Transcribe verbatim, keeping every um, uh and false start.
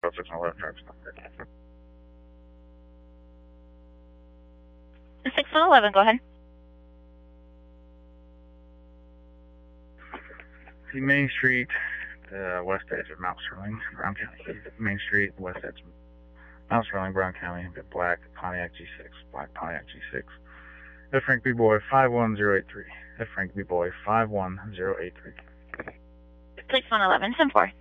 six one one, drive stop. six one one, go ahead. The Main Street, the west edge of Mount Sterling, Brown County. Main Street, west edge of Mount Sterling, Brown County, black Pontiac G six, black Pontiac G six. F Frank B Boy five one zero eight three. F Frank B Boy five one zero eight three. six one one, ten four.